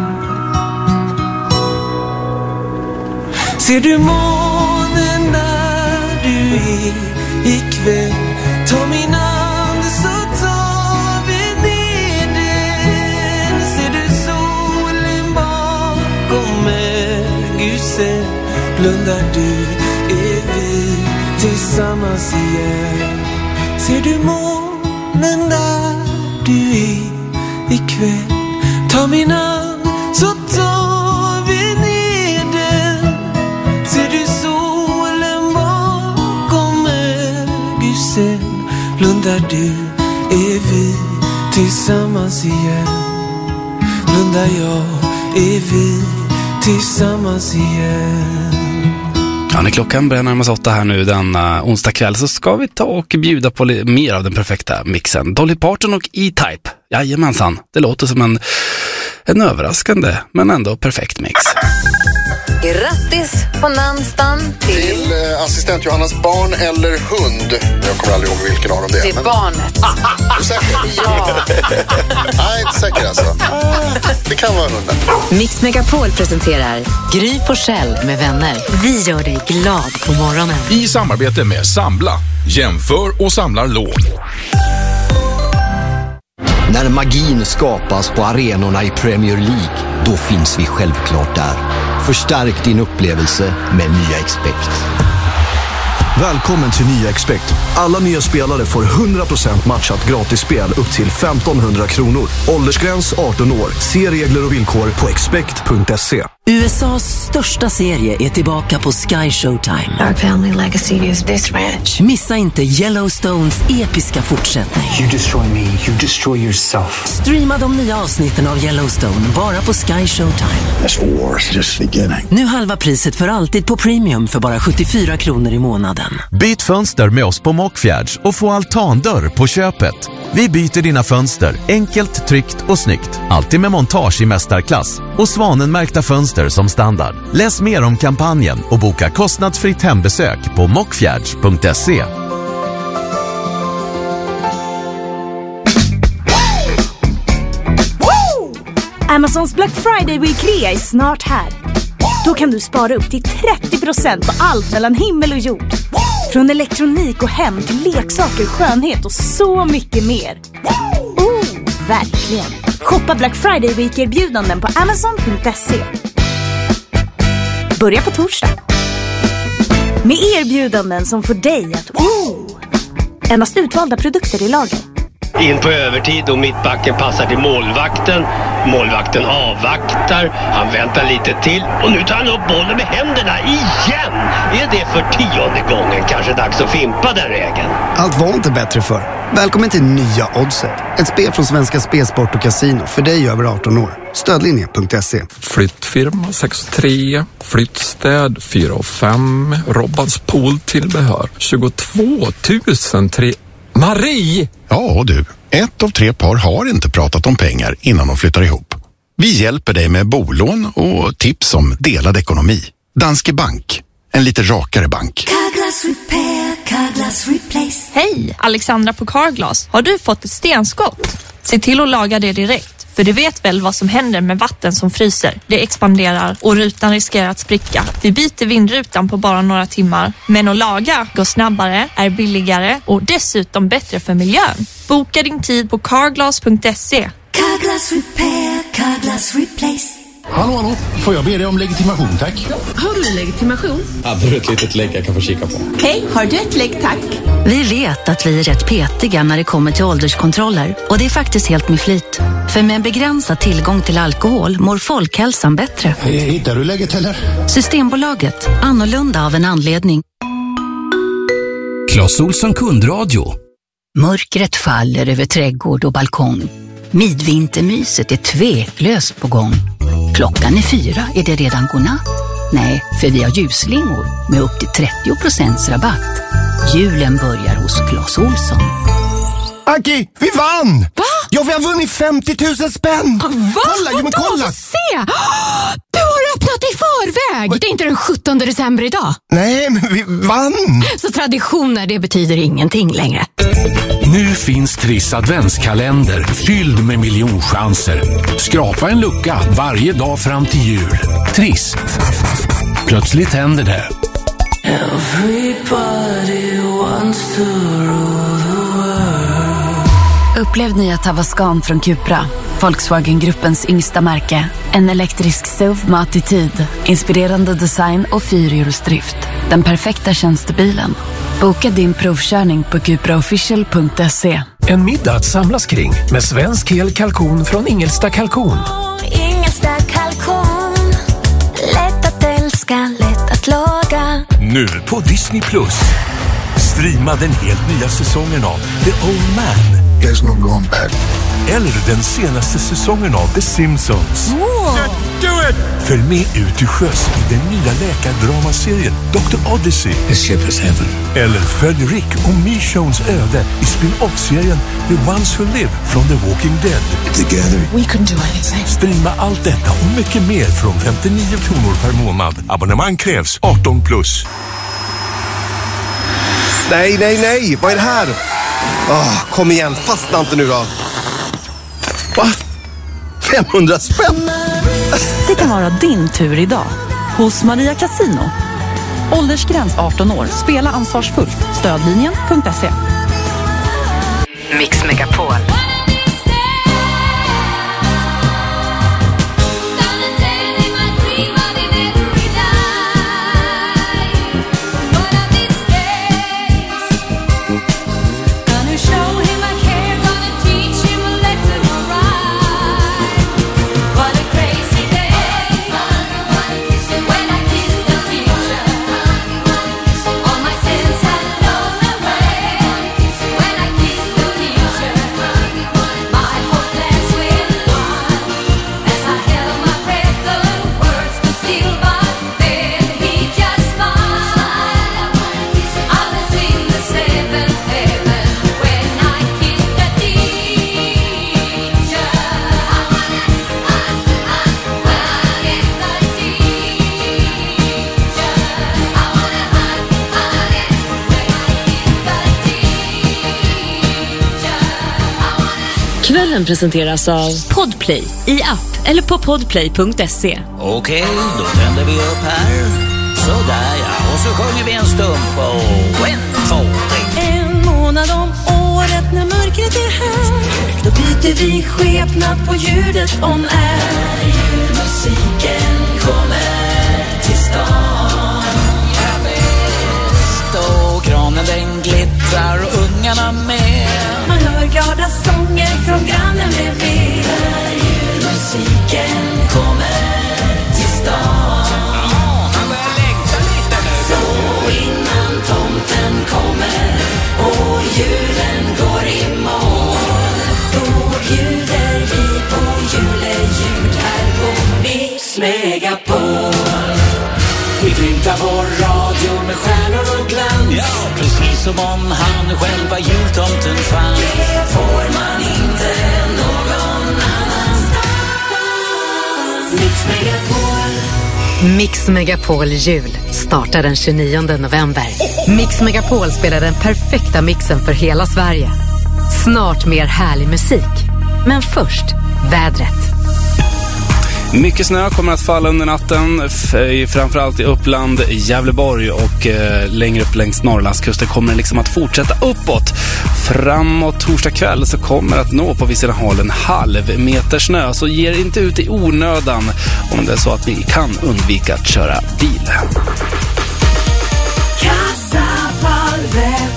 Ser du månen där du är ikväll? Ta min hand så tar vi ner den. Ser du solen bakom ögusen? Blundar du, är vi tillsammans igen. Ser du månen där du är ikväll? Ta min hand så tar vi ner den. Ser du solen bakom ögusen? Blundar du, är vi tillsammans igen. Blundar jag, är vi tillsammans igen. Ja, när klockan börjar närma sig 8 här nu den onsdag kväll så ska vi ta och bjuda på mer av den perfekta mixen. Dolly Parton och E-Type. Jajamensan, det låter som en överraskande men ändå perfekt mix. Grattis på namnsdagen till assistent Johannas barn eller hund. Jag kommer aldrig ihåg vilken av dem det är. Till barnet. Är du säker? Ja. Nej, inte säker alltså. Det kan vara hunden. Mix Megapol presenterar Gry Forssell med vänner. Vi gör dig glad på morgonen. I samarbete med Sambla. Jämför och samlar lån. När magin skapas på arenorna i Premier League, då finns vi självklart där. Förstärk din upplevelse med nya Expect. Välkommen till nya Expect. Alla nya spelare får 100% matchat gratisspel upp till 1500 kronor. Åldersgräns 18 år. Se regler och villkor på expect.se. USAs största serie är tillbaka på Sky Showtime. Our family legacy is this ranch. Missa inte Yellowstones episka fortsättning. You destroy me, you destroy yourself. Streama de nya avsnitten av Yellowstone bara på Sky Showtime. This war's just beginning. Nu halva priset för alltid på Premium för bara 74 kronor i månaden. Byt fönster med oss på Mockfjärds och få altandörr på köpet. Vi byter dina fönster enkelt, tryggt och snyggt. Alltid med montage i mästarklass och Svanenmärkta fönster som standard. Läs mer om kampanjen och boka kostnadsfritt hembesök på mockfjärds.se. Amazons Black Friday Week 3 är snart här. Då kan du spara upp till 30% på allt mellan himmel och jord. Från elektronik och hem till leksaker, skönhet och så mycket mer. Verkligen. Shoppa Black Friday Week-erbjudanden på Amazon.se. Börja på torsdag. Med erbjudanden som får dig att endast utvalda produkter i lager. In på övertid och mittbacken passar till målvakten. Målvakten avvaktar. Han väntar lite till. Och nu tar han upp bollen med händerna igen. Är det för 10:e gången kanske dags att fimpa den regeln? Allt var inte bättre för. Välkommen till nya Oddset. Ett spel från Svenska Spelsport och Casino för dig över 18 år. Stödlinje.se. Flyttfirma 63, flyttstäd 4 och 5, Robbans pooltillbehör 22 003. Marie! Ja du, 1 av 3 par har inte pratat om pengar innan de flyttar ihop. Vi hjälper dig med bolån och tips om delad ekonomi. Danske Bank, en lite rakare bank. Carglass repair, Carglass replace. Hej, Alexandra på Carglass. Har du fått ett stenskott? Se till att laga det direkt. För du vet väl vad som händer med vatten som fryser. Det expanderar och rutan riskerar att spricka. Vi byter vindrutan på bara några timmar. Men att laga går snabbare, är billigare och dessutom bättre för miljön. Boka din tid på carglass.se. Carglass repair, Carglass replace. Hallå, får jag be dig om legitimation, tack? Har du en legitimation? Hade du ett litet lägg jag kan få kika på? Hej, har du ett lägg, tack? Vi vet att vi är rätt petiga när det kommer till ålderskontroller. Och det är faktiskt helt med flit. För med en begränsad tillgång till alkohol mår folkhälsan bättre. Hittar du lägget eller? Systembolaget. Annorlunda av en anledning. Clas Ohlson kundradio. Mörkret faller över trädgård och balkong. Midvintermyset är tveklöst på gång. Klockan är 4, är det redan godnatt? Nej, för vi har ljusslingor med upp till 30% rabatt. Julen börjar hos Clas Ohlson. Anki, vi vann! Va? Ja, vi har vunnit 50 000 spänn! Va? Kolla, men kolla! Se! Du har öppnat i förväg! Det är inte den 17 december idag. Nej, men vi vann! Så traditioner, det betyder ingenting längre. Nu finns Triss adventskalender fylld med miljonchanser. Skrapa en lucka varje dag fram till jul. Triss. Plötsligt händer det. Everybody wants to rule the world. Upplev nya Tavascan från Cupra, Volkswagen-gruppens yngsta märke. En elektrisk SUV med attityd, inspirerande design och 4-hjulsdrift. Den perfekta tjänstebilen. Boka din provkörning på cupraofficial.se. En middag att samlas kring med svensk hel kalkon från Ingelsta kalkon. Ingelsta kalkon. Lätt att älska, lätt att laga. Nu på Disney+. Streama den helt nya säsongen av The Old Man. There's no going back. Eller den senaste säsongen av The Simpsons. Wow. Do it! Följ med ut till sjöss i den nya läkardramaserien Dr. Odyssey. This ship is heaven. Eller följ Rick och Michonnes öde i spin-off-serien The Ones Who Live från The Walking Dead. Together we can do anything. Streama allt detta och mycket mer från 59 kronor per månad. Abonnemang krävs 18+. Nej, vad är det här? Kom igen, fastna inte nu då. Va? 500 spänn? Det kan vara din tur idag. Hos Maria Casino. Åldersgräns 18 år. Spela ansvarsfullt. Stödlinjen.se. Mix Megapol. Kvällen presenteras av Podplay i app eller på podplay.se. Okej, då tänder vi upp här. Sådär ja, och så sjunger vi en stump och 1, 2, 3. En månad om året när mörkret är här, då byter vi skepnad på ljudet on air. Julmusiken kommer till stan. Och granen den glittrar och ungarna med. Man hör glada sånger från grannen bredvid. Julmusiken kommer till stan. Han börjar längta lite nu. Så innan tomten kommer och julen går i mål, då bjuder vi på juleljud här på Mix Megapol. Vi pyntar vår radio med stjärnor och glans. Ja, precis som om han själv var jultomten fanns. Det får man inte någon annanstans. Mix Megapol. Mix Megapol jul startar den 29 november. Mix Megapol spelar den perfekta mixen för hela Sverige. Snart mer härlig musik. Men först, vädret. Mycket snö kommer att falla under natten, framförallt i Uppland, Gävleborg och längre upp längs Norrlandskusten kommer det liksom att fortsätta uppåt. Framåt torsdag kväll så kommer att nå på vissa håll en halv meter snö, så ger inte ut i onödan om det är så att ni kan undvika att köra bil. Kassavalvet.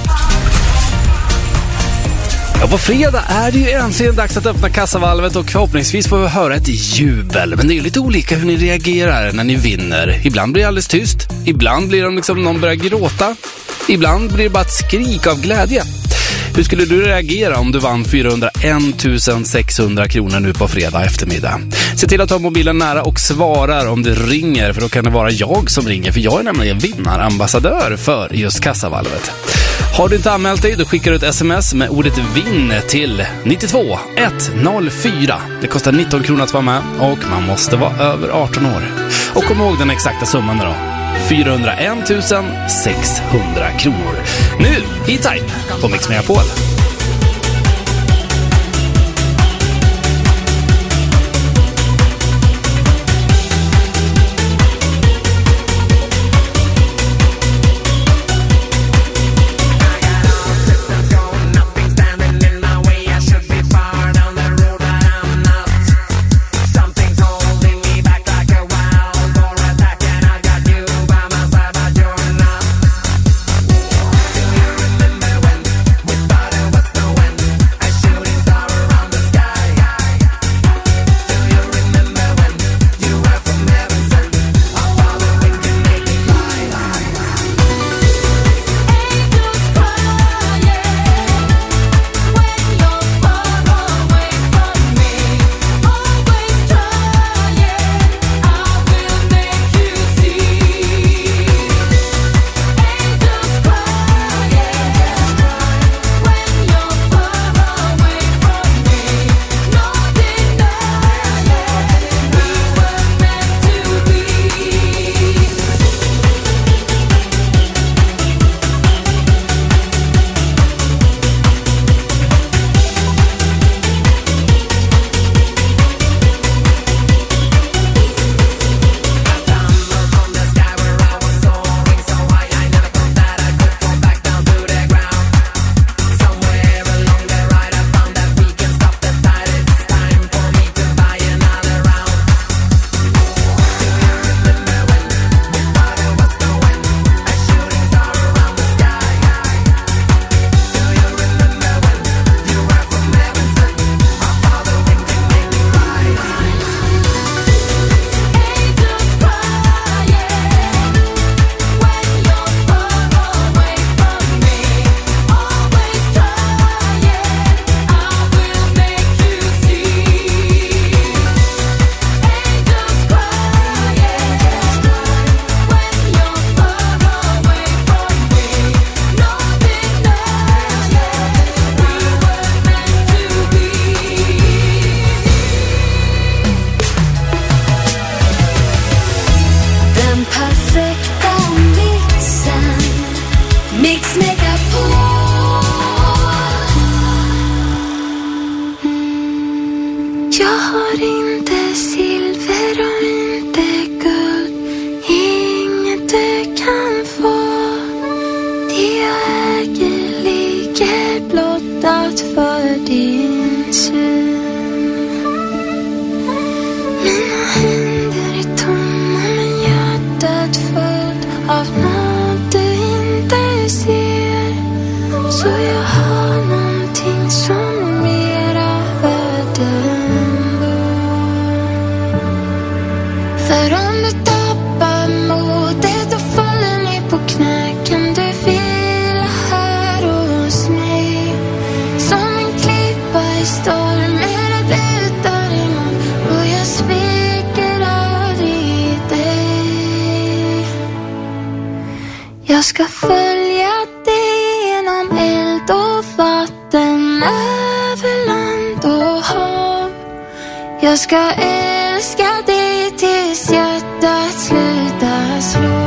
Ja, på fredag är det ju äntligen dags att öppna kassavalvet och förhoppningsvis får vi höra ett jubel. Men det är ju lite olika hur ni reagerar när ni vinner. Ibland blir det alldeles tyst. Ibland blir det liksom någon börjar gråta. Ibland blir det bara ett skrik av glädje. Hur skulle du reagera om du vann 401 600 kronor nu på fredag eftermiddag? Se till att ha mobilen nära och svarar om det ringer, för då kan det vara jag som ringer, för jag är nämligen vinnarambassadör för just kassavalvet. Har du inte anmält dig, då skickar du ett sms med ordet vinn till 92 104. Det kostar 19 kronor att vara med och man måste vara över 18 år. Och kom ihåg den exakta summan då. 401 600 kronor. Nu, E-Type på Mix Megapol. Bye. Jag ska följa dig genom eld och vatten, över land och hav. Jag ska älska dig tills hjärtat slutar slå.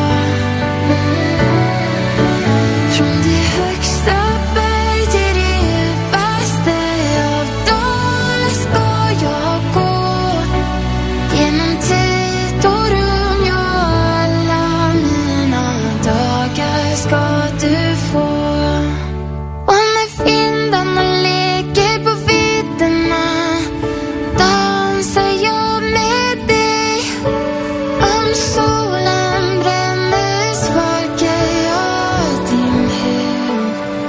Från det högsta berg till det djupaste av dalar ska jag gå. Genom tid och rum, ja, alla mina dagar ska du få. Och när vindarna leker på vidderna dansar jag med dig. Om solen bränner svalkar jag din hud.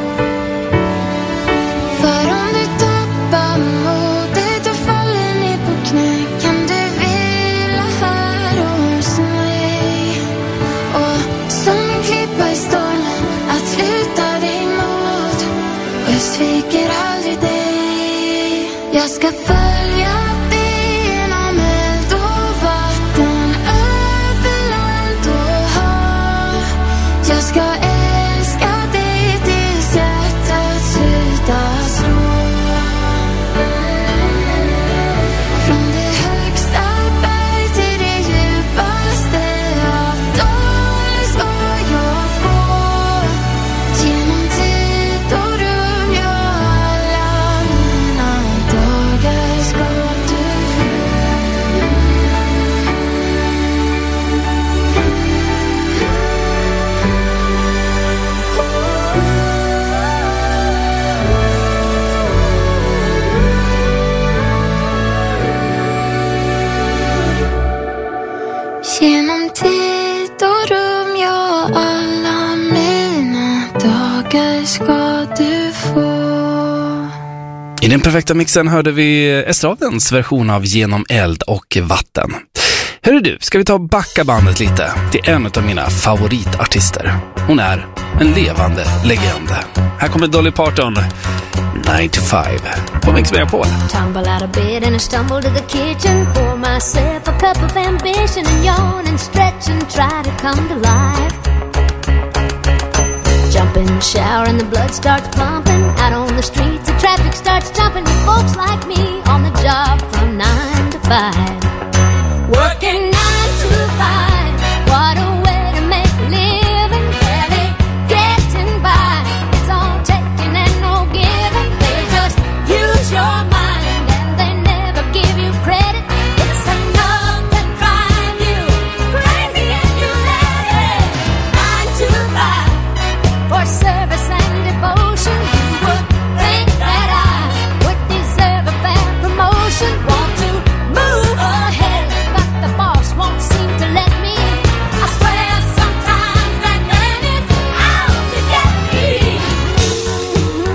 För om du tappar modet och faller ner på knä kan du vila här hos mig. Och som en klippa i stormen att luta dig mot. Och jag sviker aldrig dig. Jag ska följa dig genom eld och vatten, över land och hav. Jag ska älska dig tills hjärtat slutar slå. Från det högsta berg till det djupaste av dalar ska jag gå. Genom tid och rum, ja, alla mina dagar ska du få. Genom tid och rum, ja, alla mina dagar ska du få. I den perfekta mixen hörde vi Estradens version av Genom eld och vatten. Hörru du, ska vi ta och backa bandet lite till en av mina favoritartister. Hon är en levande legend. Här kommer Dolly Parton, 9 to 5 på Mix Megapol. Tumble out of bed and I stumble to the kitchen. Pour myself a cup of ambition and yawn and stretch and try to come to life. Jump in the shower and the blood starts pumping. Out on the streets the traffic starts jumping. With folks like me on the job from 9 to 5. Working